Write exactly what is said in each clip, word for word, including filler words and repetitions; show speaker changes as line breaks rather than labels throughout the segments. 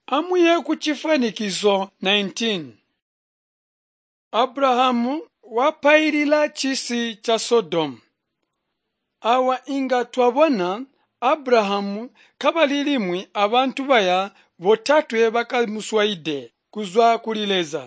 Amuye ku chifanikizo nineteen. Abrahamu wapayilila chisi cha Sodomu. Awa inga twabona Abrahamu kabalilimwi abantu baya botatwe bakamuswaide kuzwa kuli Leza.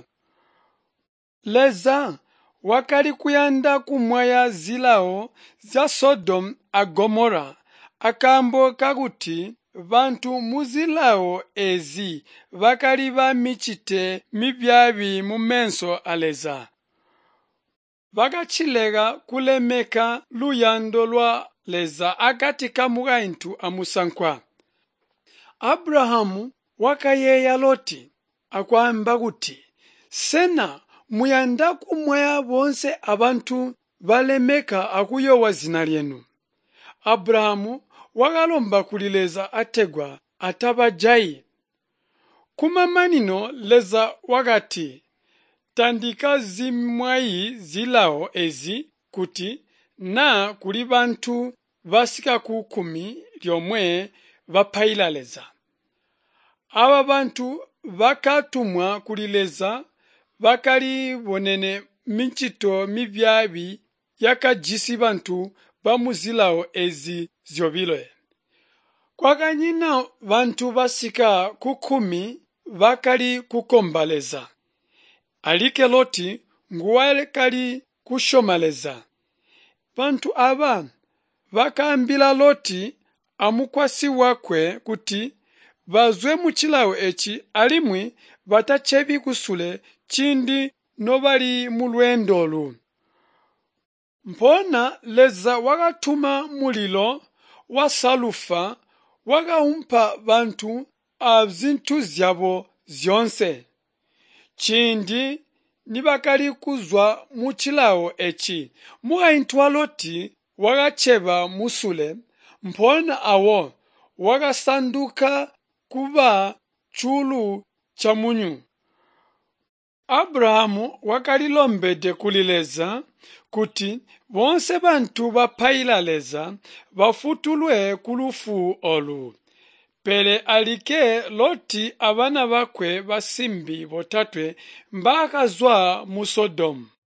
Leza wakali kuyanda kumwaya zilao za Sodomu a Gomora akambo kaguti bantu muzilao ezi bakali bamichite mibyabi mumenso a Leza. Bakachilega kulemeka luyando lwa Leza akati kamugaintu amusankwa. Abrahamu wakayeya Loti akwamba kuti sena muyanda kumwaya bonse abantu balemeka akuyowa zina lyenu. Abrahamu wakalomba kuli Leza ategwa atabajayi. Kumamanino Leza wakati tandika zimwayi zilao ezi kuti na kuli bantu basika kukumi lyomwe bapayila Leza. Aba bantu bakatumwa kuli Leza bakali bonene minchito mibyabi yakajisi bantu bamuzilao ezi ziobile. Kwa kanyina bantu basika kukumi bakali kukomba Leza. Alike Loti nguwale kali kushoma Leza. Bantu aba bakambila Loti amukwasi wakwe kuti bazwe muchilao echi alimwi batachebi kusule chindi nobali mulwendolu. Mpona Leza wakatuma mulilo wa salufa wakaumpa bantu azintu zyabo zyonse. Chindi nibakali kuzwa muchilao echi mugaintu wa Loti wakacheba musule mpona awo wakasanduka kuba chulu cha munyu. Abrahamu wakalilombede kuli Leza kuti bonse bantu bapayila Leza bafutulwe kulufu olu. Pele alike Loti abana bakwe basimbi botatwe mbakazwa mu Sodomu.